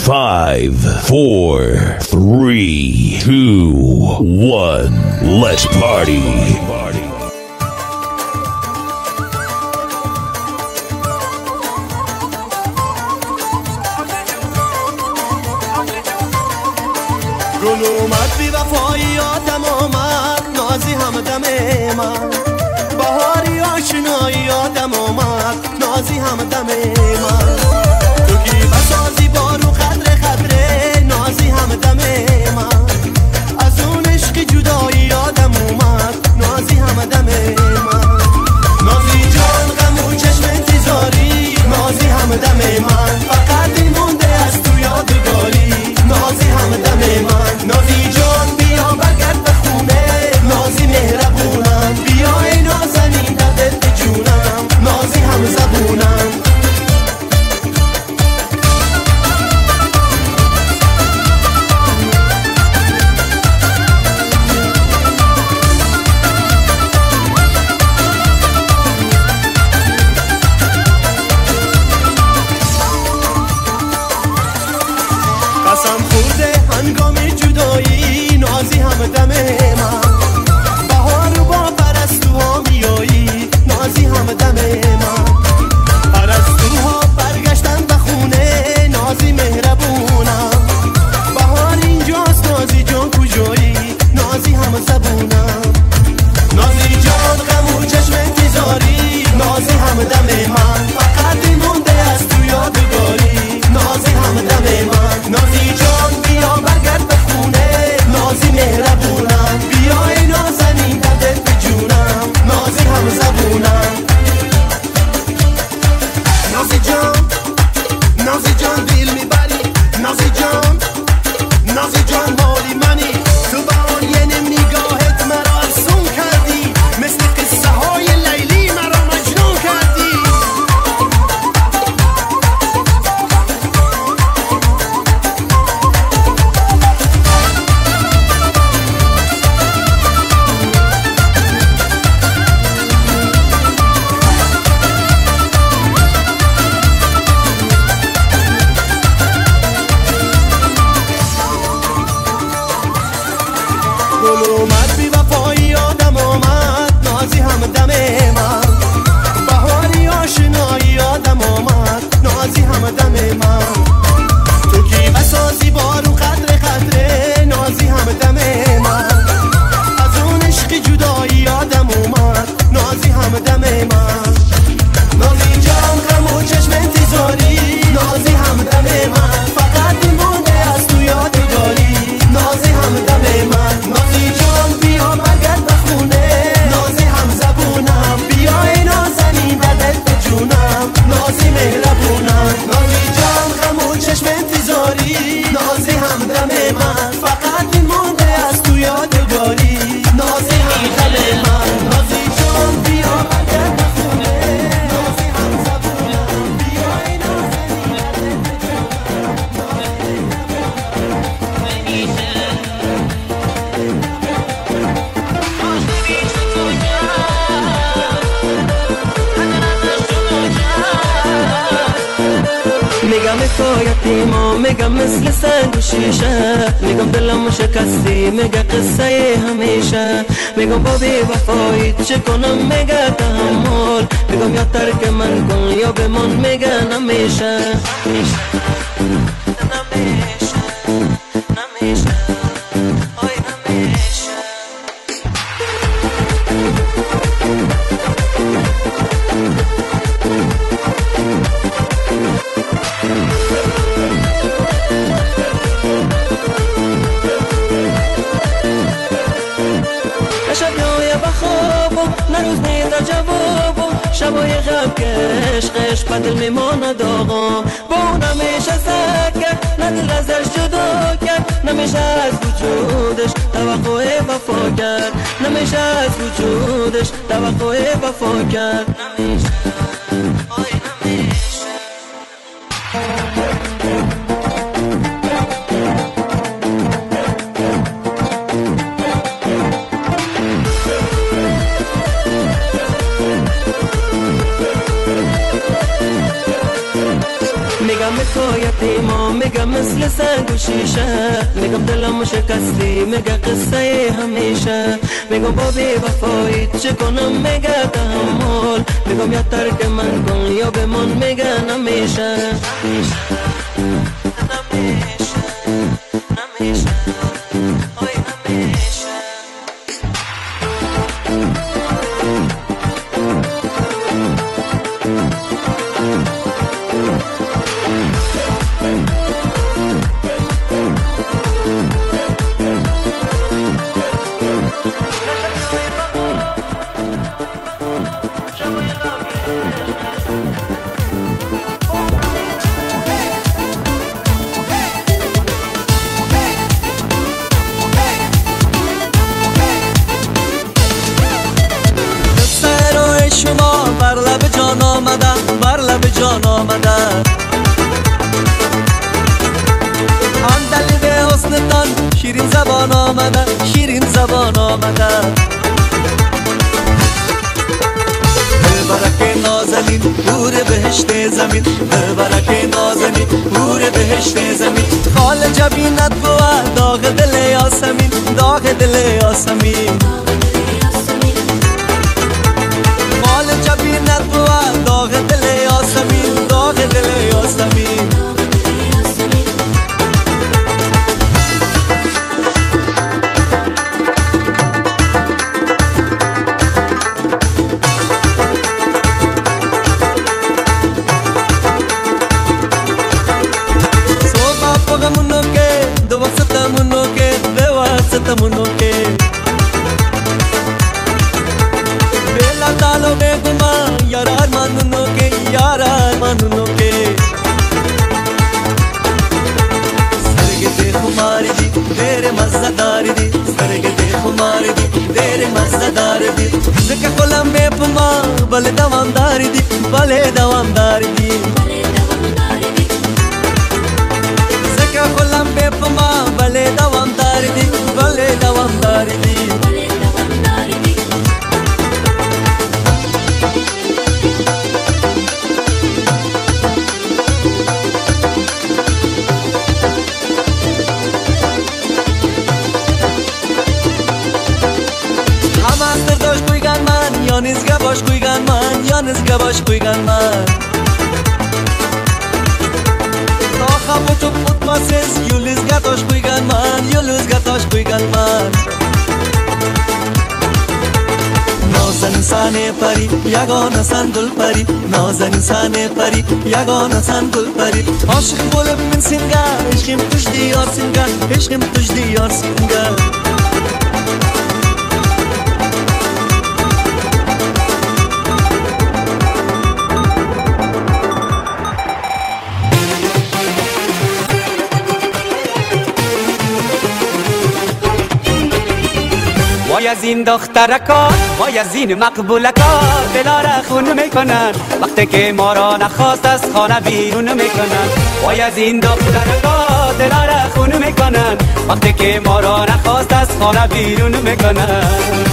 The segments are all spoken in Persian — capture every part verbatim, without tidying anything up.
five, four, three, two, one. Let's party. گل اومد بی وفایی آدم آمد نازی هم دم من بهاری آشنایی آدم آمد نازی هم دم من تو کی بسازی بارو قدر قدره نازی هم دم من از اون عشق جدایی آدم اومد نازی هم دم من نازی جان غم و چشم انتظاری نازی هم دم من فقط این مونده از تو یادگاری نازی هم دم من نازی جان بیا برگرد به خونه نازی مهربونم بیا ای نازنین در دل جونم نازی هم زبونم قسم خورده هنگام جدایی نازی هم دم من بهار با پرستوها میایی نازی هم دم من پرستوها برگشتن به خونه نازی مهربونم بهار اینجاست نازی جان کجایی نازی هم زبونم نازی جان غم و چشم انتظاری نازی هم دم من فقط مونده از تو یادگاری نازی هم دم من نازی جان بیا برگرد به خونه نازی مهربونم بیا ای نازنین در دل جونم نازی هم زبونم نازی جان نازی جان دل میبری نازی جان نازی جان مالی منی تو با آن یه نم نگاهت مرا افسون کردی مثل قصه های لیلی مرا مجنون کردی گل اومد بی وفایی آدم آمد نازی هم دم من بهاری آشنایی آدم آمد نازی هم دم من تو کی بسازی بارو قدر قدره نازی هم دم من از اون عشق جدایی آدم اومد نازی هم دم من نازی جان غم و چشم انتظاری نازی هم دم من فقط مونده از تو یادگاری نازی هم دم من نازی جان بیا برگرد به خونه نازی هم زبونم بیا ای نازنین در دل جونم نازی مهربونم نازی جان غم و چشم انتظاری نازی هم دم من فقط مونده از تو یادگاری نازی هم دم من نازی جان بیا برگرد به خونه نازی هم زبونم بیا ای نازنین در دل جونم میگم حکایتی ما میگم مثل سنگ و شیشه میگم دلم شکستی میگه قصه همیشه میگم با بی وفایی چه کنم میگه تحمل میگم یا ترک من کن یا بمان میگه نمیشه نمیشه نمیشه آی نمیشه شبیای بخوابم نه روز نیده جوابم شبای غم کش قش بدل میمانه داغم با اون نمیشه سکر نه دل ازش جدا کرد نمیشه از وجودش توقع وفا کرد نمیشه از وجودش توقع وفا کرد نمیشه آی نمیشه میگم حکایتی ما میگم مثل سنگ و شیشه، میگم دلم شکستی میگه قصه همیشه، میگم با بی وفایی چه کنم میگه تحمل، میگم یا ترک من کن یا بمون میگه نمیشه نمیشه نمیشه آی نمیشه. بر لب جان آمده بر لب جان آمده آن دلیل حسنتان شیرین زبان آمده شیرین زبان آمده برک نازنین نور بهشت زمین برک نازنین نور بهشت زمین خال جبینت بود داغ دل یاسمین داغ دل یاسمین جبینت بود داغ دل یاسمین داغ دل یاسمین صبح پغمونو که دو وقتمونو که دو وقتمونو که तालो में गुमा यार मानुनो के यार मानुनो के सरगे दे खुमारी दी तेरे मज़ेदार दी सरगे दे खुमारी दी तेरे मज़ेदार दी ज़िक्र कोलम में पमा बले दवामदार दी बले दवामदार दी ज़िक्र कोलम में पमा बले दवामदार दी बले दवामदार दी Yalnızca baş koygan man, yalnızca baş koygan man. Taha butup tutmasız, yalnızca taş koygan man, yalnızca taş koygan man. Nazan insane pari, yagona san gul pari. Nazan insane pari, yagona san gul pari. Aşık bolup min singa, eşkim tuş diyar singa, eşkim tuş diyar singa. وای از این دخترکا وای از این مقبولکا دلا را خون میکنن وقتی که ما را نخواست از خانه بیرون میکنن وای از این دخترکا دلا را خون میکنن وقتی که ما را نخواست از خانه بیرون میکنن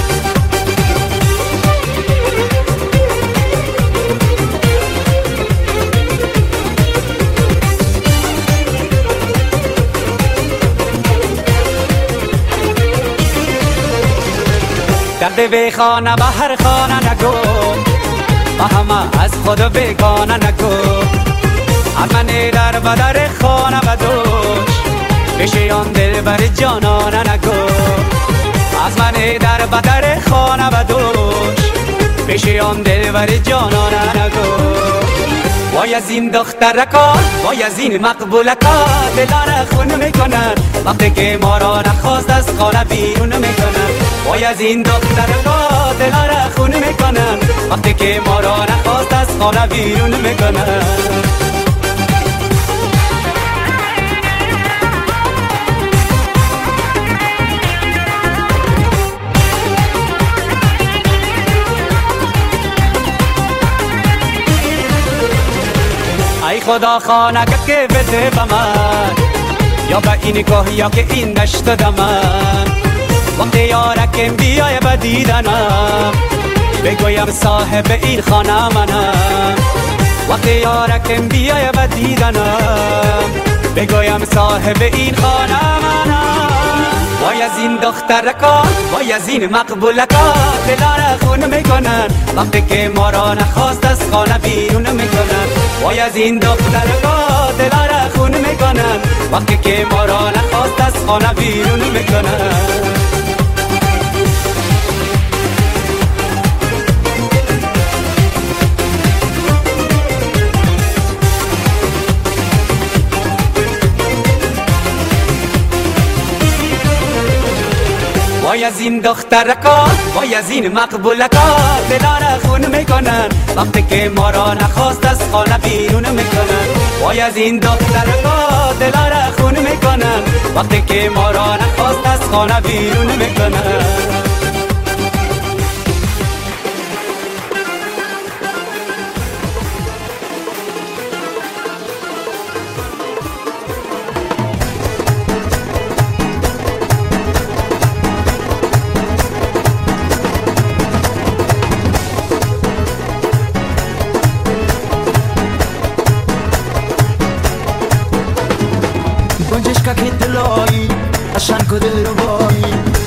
درد به خانه به هر خانه نگو با همه از خود بگانه نگو از من در بدر خانه بدوش بشیان دل بر جانانه نگو از من در بدر خانه بدوش بشیان دل بر جانانه نگو وای از این دخترکا وای از این مقبولکا دلار خون میکنن وقتی که ما را نخواست از خانه بیرون میکنن وای از این دخترکا دلار خون میکنن وقتی که ما را نخواست از خانه بیرون میکنن ای خدا خانه که بده به من یا به این کوه یا که این دشت دمن وقتی یارکم بیای به دیدنم بگویم صاحب این خانه منم وقتی یارکم بیای به دیدنم بگویم صاحب این خانه منم. وای از این دخترکا وای از این مقبولکا دلار خون میکنن وقتی که ما را نخواست از خانه بیرون میکنن. وای از این دخترکا دلار خون میکنن وقتی که ما را نخواست از خانه بیرون میکنن. وای از این دخترکا وای از این مقبولکا دلار خون میکنن وقتی که ما را نخواست از خانه بیرون میکنن. وای از این دخترکا دلار خون میکنن وقتی که ما را نخواست از خانه بیرون میکنن. گنجشکا که دلایی قشنگ و دلربایی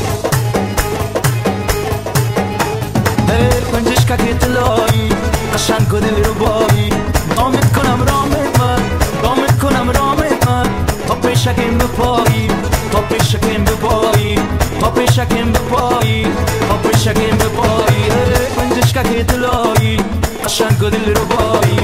گنجشکا که دلایی قشنگ و دلربایی دامت کنم رامت من دامت کنم رامت من تا پیشکم بپایی تا پیشکم بپایی تا پیشکم بپایی تا پیشکم بپایی گنجشکا که دلایی قشنگ و دلربایی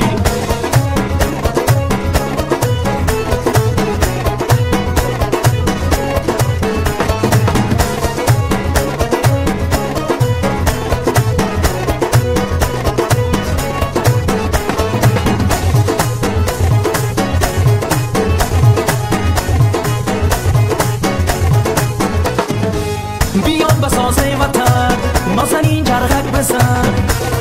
بیاد بسازه وطن نازنین جرقک بزن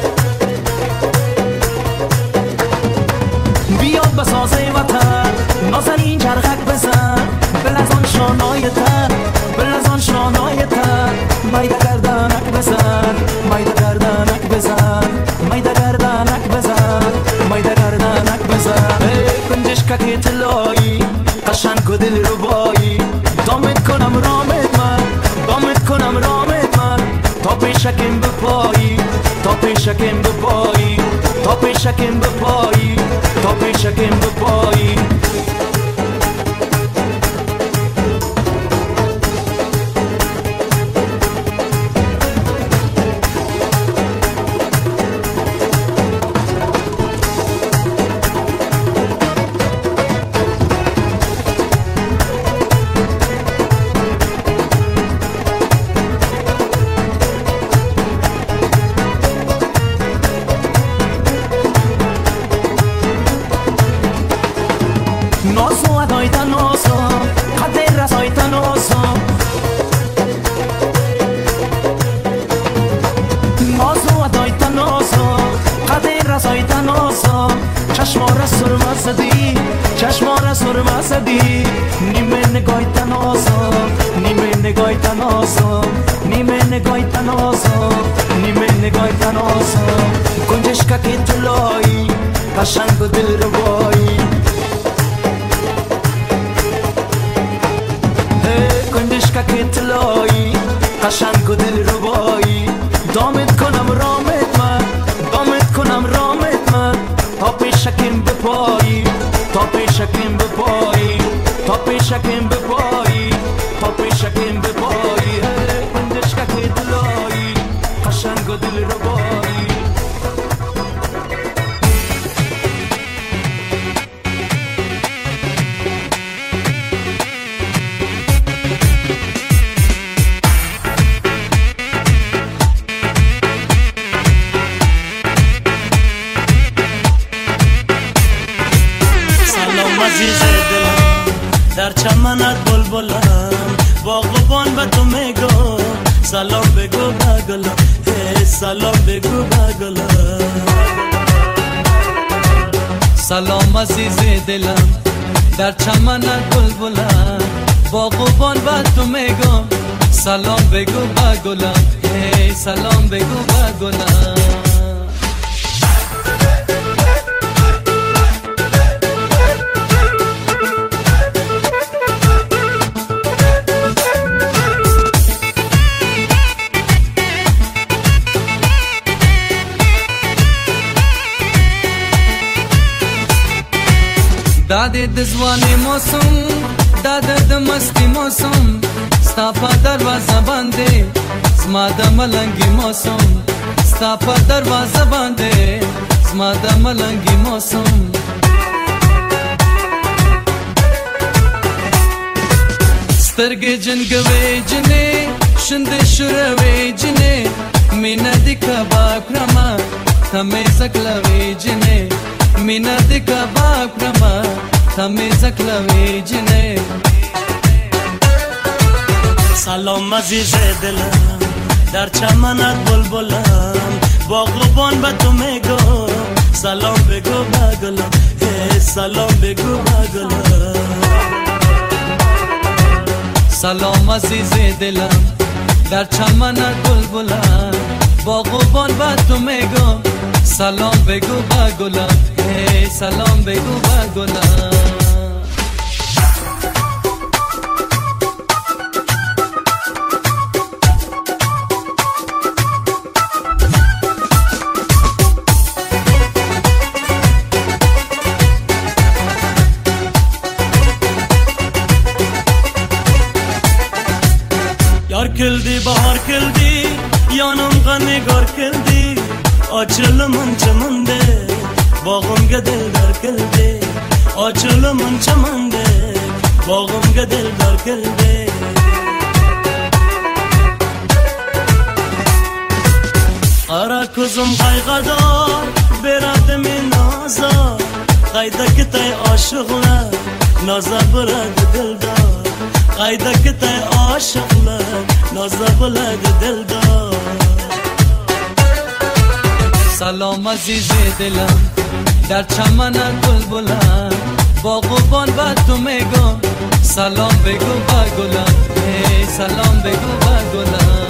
بیاد بسازه وطن نازنین جرقک بزن بلزان شانایتن بلزان شانایتن مایده گردنک بزن مایده گردنک بزن مایده گردنک بزن مایده گردنک بزن گنجشکا که طلایی قشنگ و دلربایی دامت کنم رامت من دامت کنم رامت من تا پیشکم بپایی تا پیشکم بپایی تا پیشکم بپایی تا پیشکم بپایی نازو ادایتا نازو قدر رسایتا نازو نازو ادایتا نازو قدر رسایتا نازو چشماره سرما زدی چشماره سرما زدی نیمه نگایتا نازو نیمه نگایتا نازو نیمه نگایتا نازو نیمه نگایتا نازو گنجشکا که طلایی قشنگ و دلربایی گنجشکا که طلایی قشنگ و دلربایی دامت کنم رامت من دامت کنم رامت من تا پیشکم بپایی تا پیشکم بپایی تا پیشکم بپایی تا پیشکم بپایی گنجشکا که طلایی قشنگ و دلربایی عزیز دلم در چمنت بلبلم باغبان به تو میگو سلام بگو بگلم هی سلام بگو بگلم سلام عزیز دلم در چمنت بلبلم باغبان به تو میگم سلام بگو بگلم هی سلام بگو بگلم دادی دزوانی موسم داده دمستی موسم ستا په دروازه باندې زما د ملنګي موسم ستا په دروازه باندې زما د ملنګي موسم سترګې جنګوي جنې شندې شوروي جنې مینا د کباب کرما تمه زکلوي جنې مینا د کباب کرما تمه زکلوي جنې سلام عزیز دلم در چمنت بلبلم باغبان به تو میگو سلام بگو بگلم هی سلام بگو بگلم سلام عزیز دلم در چمنت بلبلم باغبان به تو میگو سلام بگو بگلم هی سلام بگو بگلم Yar kildi bahar kildi yanımga nigar kildi açılımın çamında bağımga dildar kildi açılımın çamında bağımga dildar kildi Ara kuzum kaygıdar berademi naza Kaydaki tay aşıklar naza bırak dildar Kaydaki tay aşıklar naza bırak dildar سلام عزیز دلم در چمن بلبلم باغبان به تو میگم سلام بگو با گلم ای سلام بگو با گلم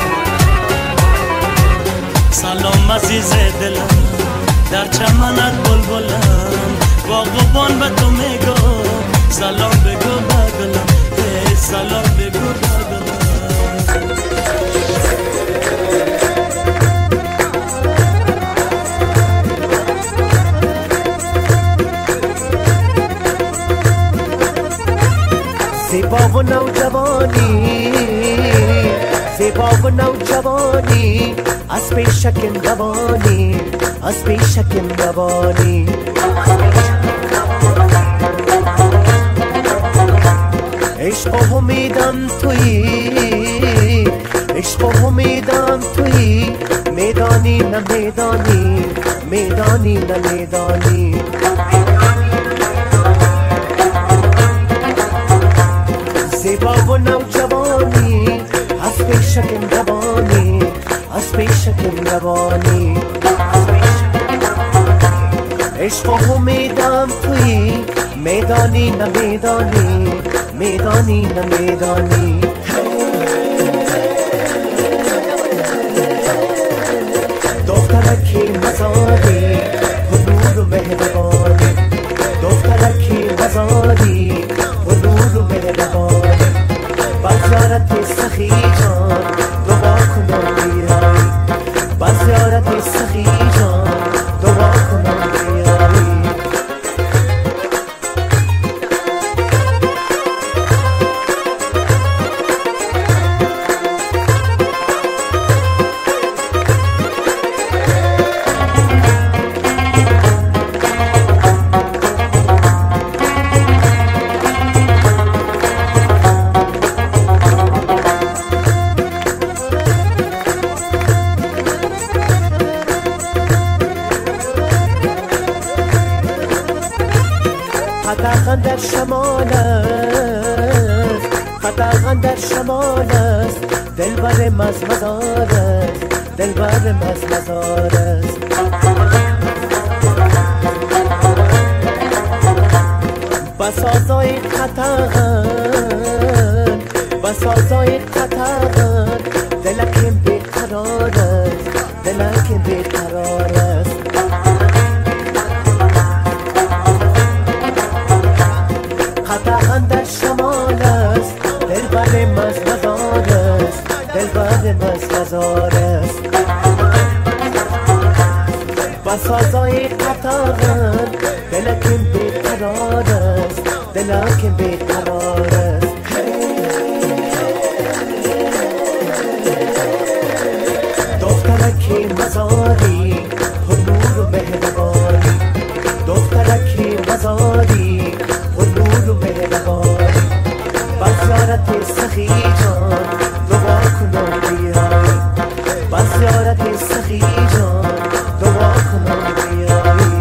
سلام عزیز دلم در چمنت بلبلم باغبان به تو میگم سلام بگو با گلم ای سلام بگو با گلم زیبا و نوجوانی زیبا و نوجوانی از پیشکم روانی از پیشکم روانی عشق و امیدم تویی عشق و امیدم تویی میدانی نه میدانی میدانی نه میدانی زیبا و نوجوانی از پیشکم روانی از پیشکم روانی عشق و امیدم تویی میدانی نه میدانی میدانی نه میدانی دخترکی مزاری حضور و مهربانی دخترکی مزاری حضور و مهربانی بزیارت سخی جان دعا کنم بیایی بزیارت سخی جان دعا کنم بیایی قدغن در شمال است قدغن در شمال است دلبر مزمزار است دلبر مزمزار است بسازای قدغن بسازای قدغن دلکم بیقرار است دلکم بیقرار است قدغن در شمال است دلبر مزمزار است دلبر مزمزار است بسازای قدغن دلکم بیقرار است دلم که بیقرار است. دخترکی مزاری پر نور و مهربانی، دخترکی مزاری پر نور و مهربانی، بس زیارت سخی جان دعا کنم بیایی، بس زیارت سخی جان دعا کنم بیایی.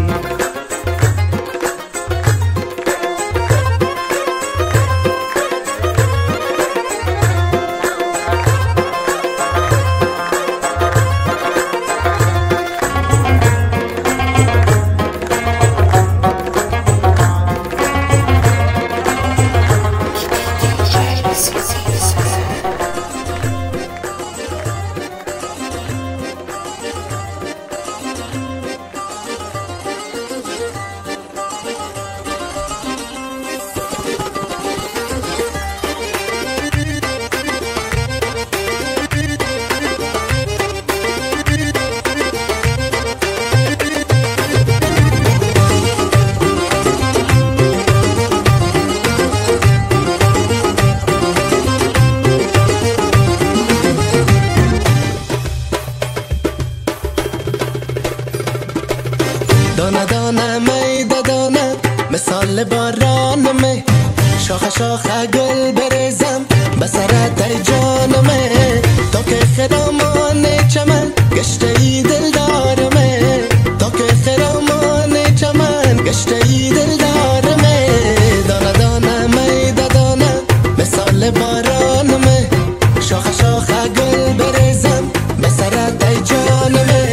دانه دانه میده دانه مثال باران می، شاخه شاخه گل بریزم به سرت ای جان می، تا که خرامان چمن گشته ای دلدار می، تا که خرامان چمن گشته ای دلدار می. دانه دانه میده دانه مثال باران می، شاخه شاخه گل بریزم به سرت ای جان می.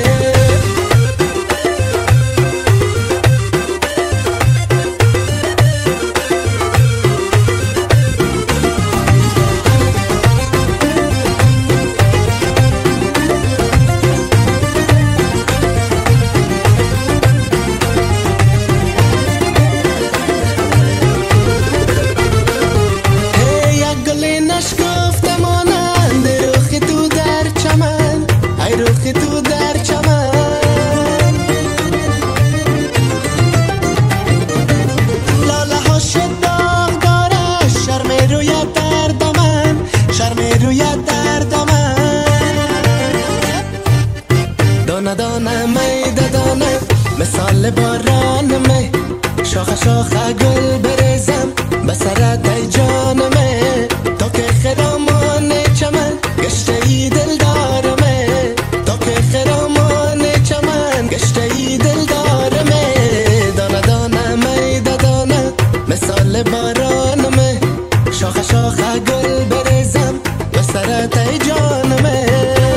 تو در چمن لاله هاش داغ داره، شرم رویت در دامن، شرم رویت در دامن. دانه دانه میده دانه مثال باران می، شاخه شاخه گل بریزم به سرت ای جان می، تا که خرامان چمن گشته ای دلدار می، تا که خرامان چمن گشته ای دلدار می. دانه دانه میده دانه مثال باران می، شاخه شاخه گل بریزم به سرت ای جان می.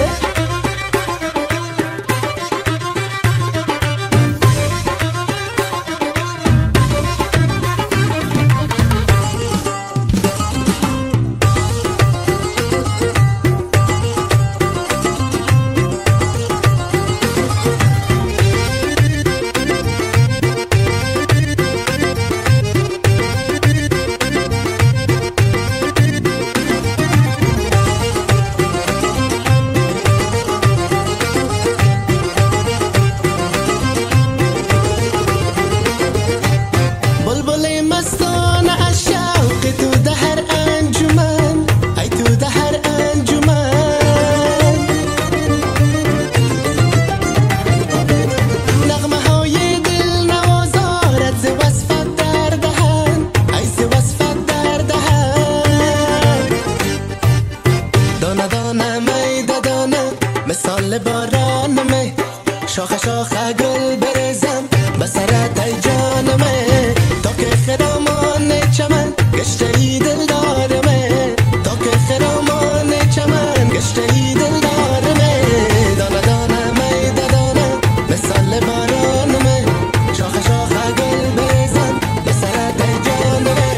مثال باران می، شاخه شاخه گل بریزم به سرت ای جان می، تا که خرامان چمن گشته ای دلدار می، تا که خرامان چمن گشته ای دلدار می. دانه دانه میده دانه مثال باران می، شاخه شاخه گل بریزم به سرت ای جان می.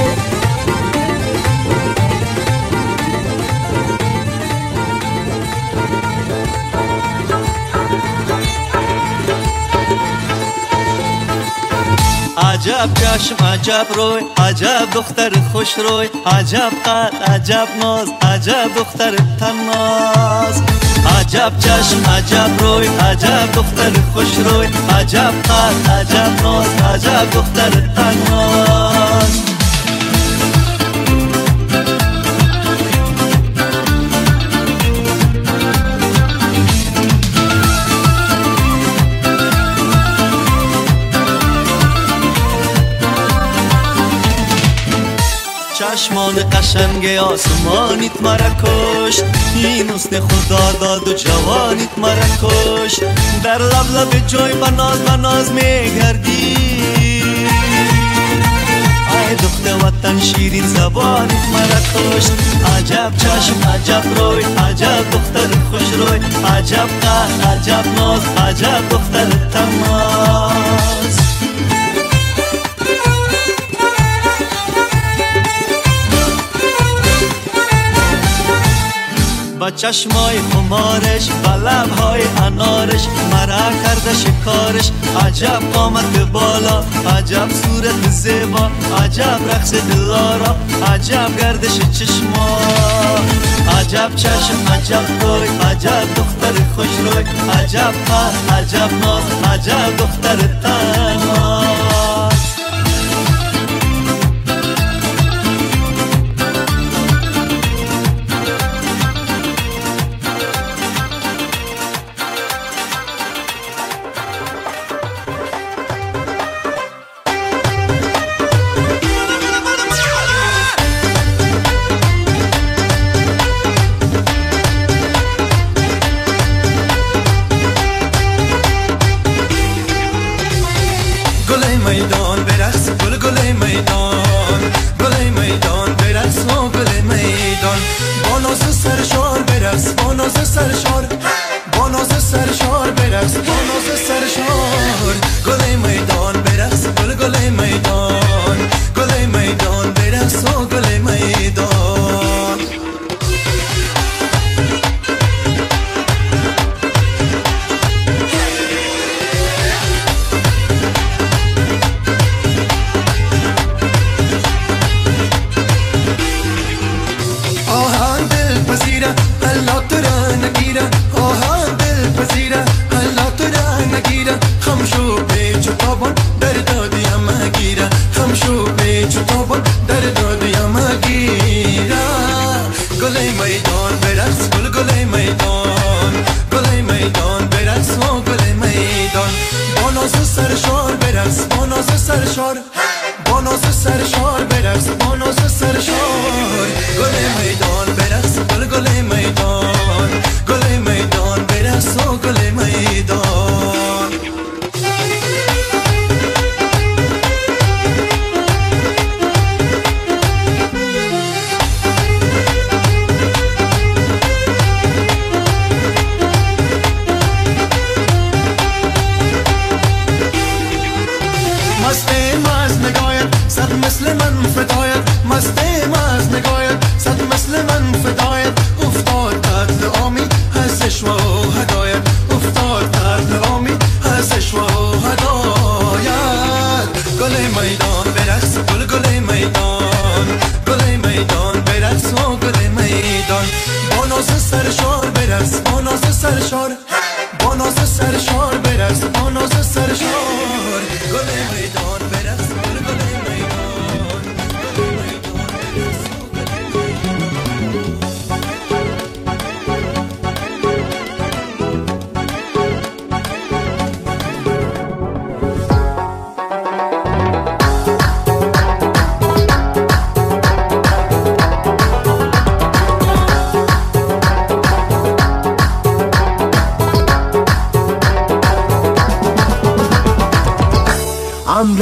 عجب چشم عجب روی، عجب دختر خوش روی، عجب قد عجب ناز، عجب دختر تناز. عجب چشم عجب روی، عجب دختر خوش روی، عجب قد عجب ناز، عجب دختر تناز. چشمان قشنگ آسمانیت مرا کشت، این حسن خدا داد و جوانیت مرا کشت. در لب لب جای بناز بناز میگردی، ای دختر وطن شیرین زبانیت مرا کشت. عجب چشم عجب روی، عجب دختر خوش روی، عجب قهر عجب ناز، عجب دختر تماز. با چشمای خمارش، با لبهای انارش مرا کرده شکارش. عجب قامت بالا، عجب صورت زیبا، عجب رقص دلارا، عجب گردش چشما. عجب چشم عجب روی، عجب دختر خوش روی، عجب قهر عجب ناز، عجب دختر تناز. ام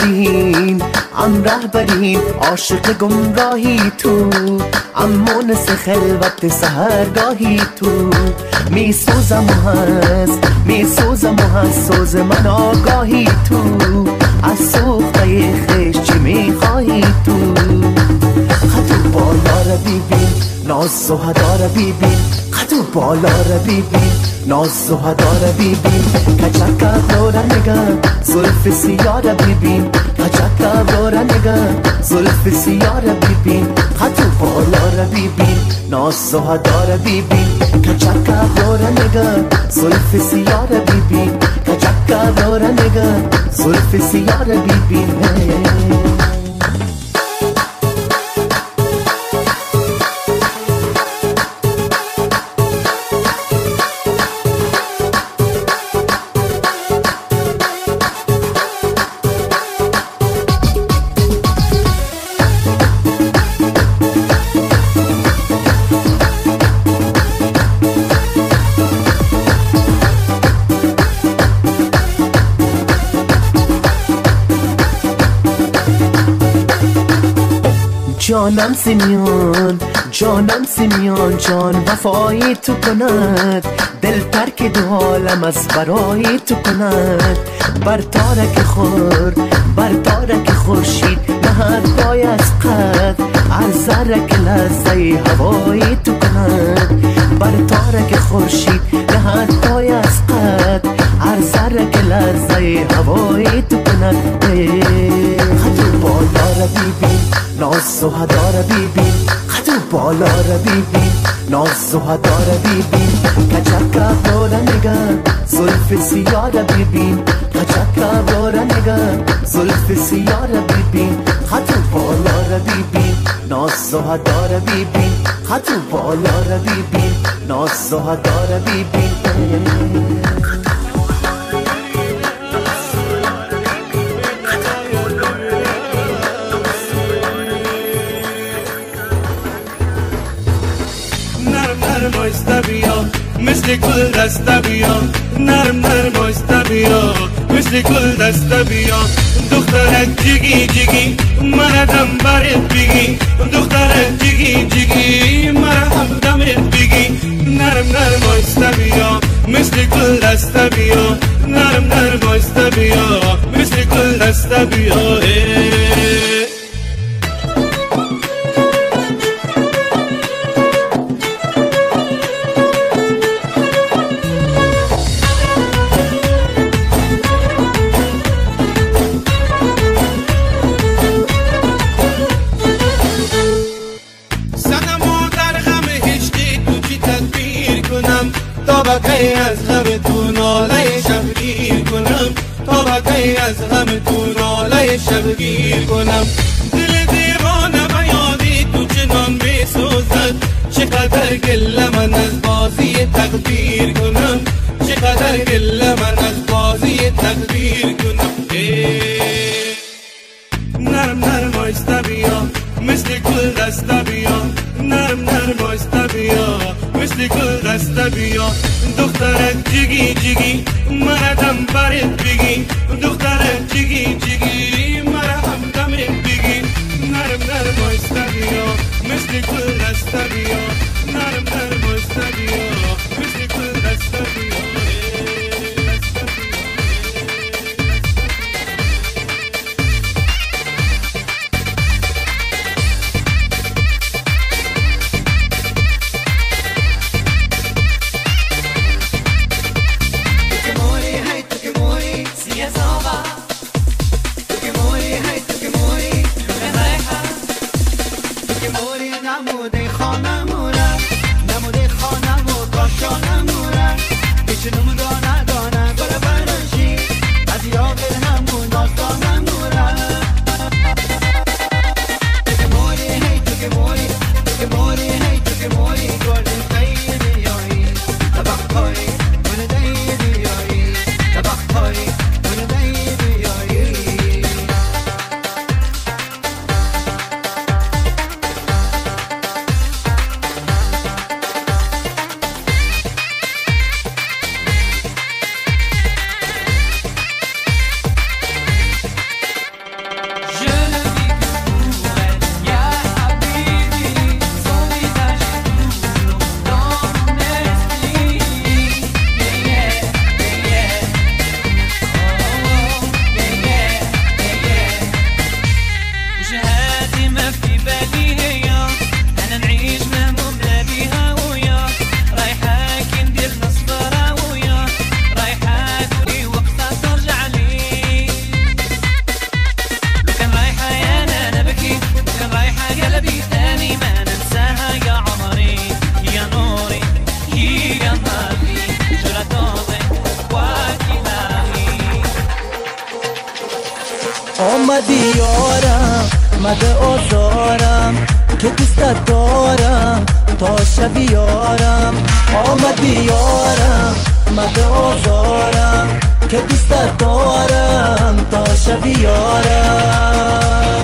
رهبرین ام رهبرین عاشق گمراهی تو، ام مونس خلوت سهرگاهی تو. می سوزم و هست می سوزم و هست سوز من آگاهی تو، از سوخته خیش چی می خواهی تو. خطو بالا را ببین ناز سهدا را ببین، خطو بالا را ببین ناز سهدا را ببین. کچکا دورا نگم زلف سیاه را ببین، کچکا دورا نگم زلف سیاه را ببین. خطو بالا را ببین ناز سهدا را ببین، کچکا دورا نگم زلف سیاه را ببین، کچکا دورا نگم زلف سیاه را ببین. جانم سیمیان جانم سیمیان جان وفایی تو کند دل ترک دو عالم از برای تو کند بر تارک خور بر تارک خورشید نهد پای از قد عرضرک لحظه هوایی تو کند بر تارک خورشید نهد پای از قد عرضرک لحظه هوایی تو کند خطو بالا را بیبین ناز و هدا را بیبین خطو بالا را بیبین ناز و هدا را بیبین کچکا بورا نگاه زلف سیاه را بیبین کچکا بورا نگاه زلف سیاه را بیبین خطو بالا را بیبین ناز و هدا را بیبین خطو بالا را بیبین ناز و هدا را بیبین نرم بیا مثل گل دسته بیا نرم نرم آیسته بیا مثل گل دسته بیا دخترک جگی جگی مردم برت بگی دخترک جگی جگی مرهم دمت بگی نرم نرم آیسته بیا مثل گل دسته بیا نرم نرم آیسته بیا مثل گل دسته بیا طبقه از غم تو ناله شبگیر کنم طبقه از غم تو ناله شبگیر کنم دل دیوانه و یادی تو چنان بسوزد چقدر گله من از بازی تقدیر کنم چقدر گله من از بازی تقدیر کنم نرم نرم آیسته بیا مثل گل دسته بیا نرم نرم آیسته بیا مثل گل دسته بیا دخترک جگی جگی مردم برت بگی دخترک جگی جگی مرهم دمت بگی نرم نرم آیسته بیا مثل گل دسته بیا نرم نرم آیسته بیا مثل گل دسته بیا آمدی یارم مده آزارم که دوستت دارم تا شب یارم آمدی یارم مده آزارم که دوستت دارم تا شب یارم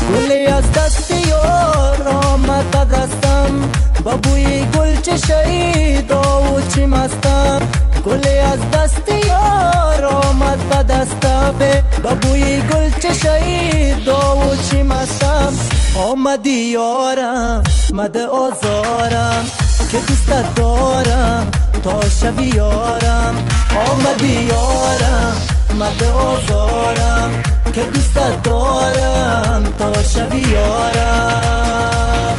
گلی از دست یار آمد دستم با بوی گل چشایی داو چی مستم گلی از دست یار آمد به دستم با بوی گل چشایی داو چی مستم آمدی یارم مده آزارم که دوست دارم تا شبی یارم آمدی یارم مده آزارم که دوست دارم تا شبی یارم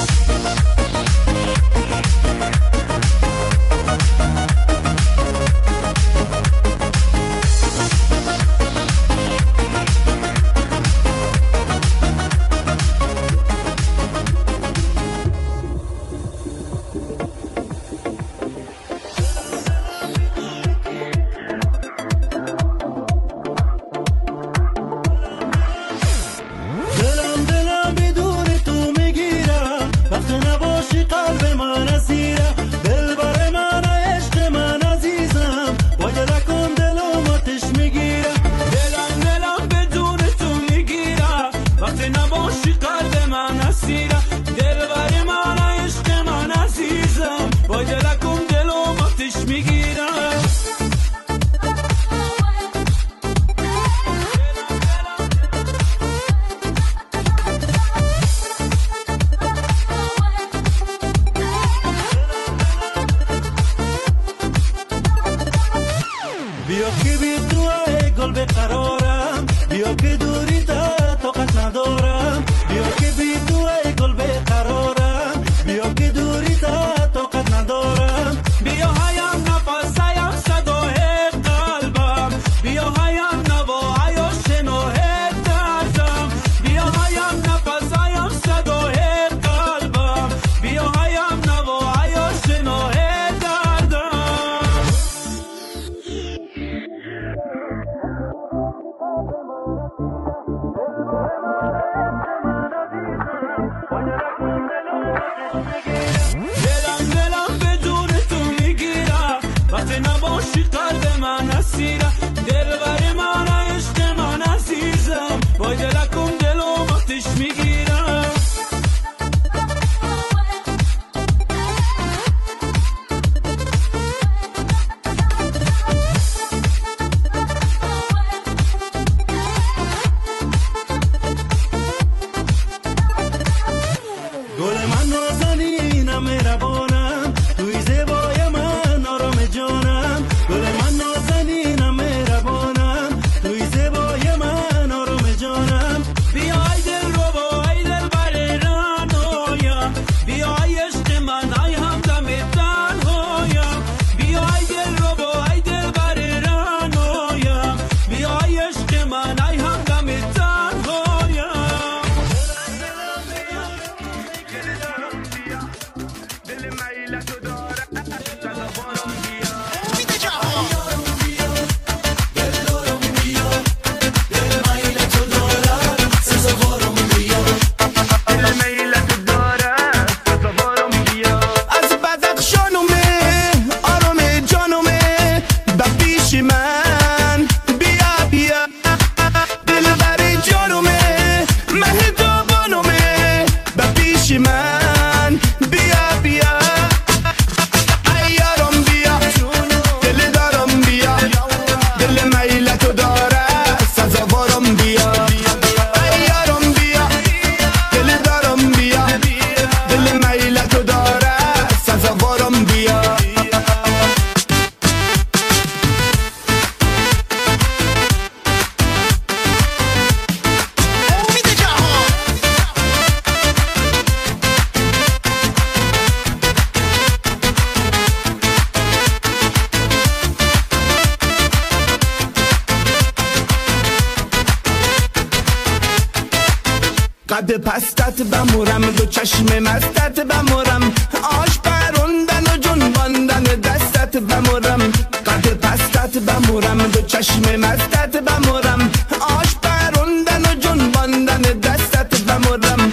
قد پستت بمورم دو چشم مستت بمورم آش پروندن و جنباندن دستت بمورم قد پستت بمورم دو چشم مستت بمورم آش پروندن و جنباندن دستت بمورم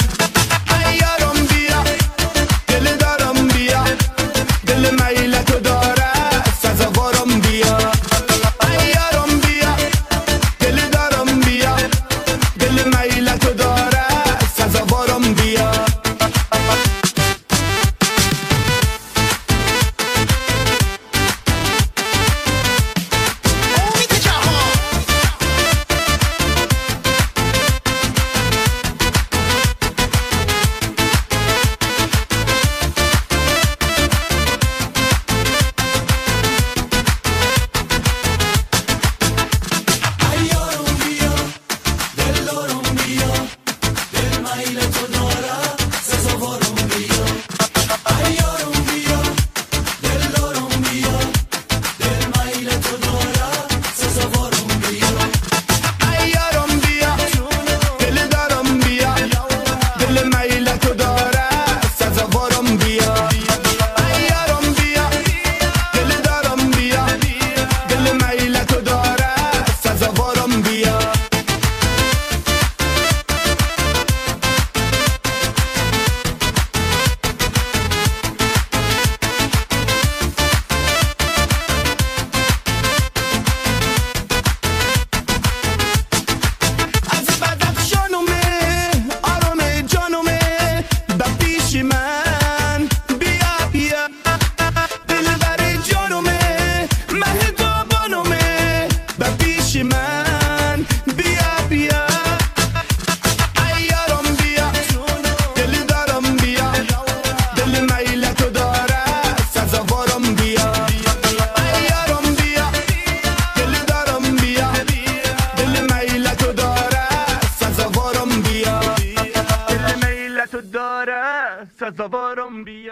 ایارم بیا دل دارم بیا دل میلتو داره سزاوارم بیا ایارم بیا دل دارم بیا دل میلتو داره سزاوارم بیا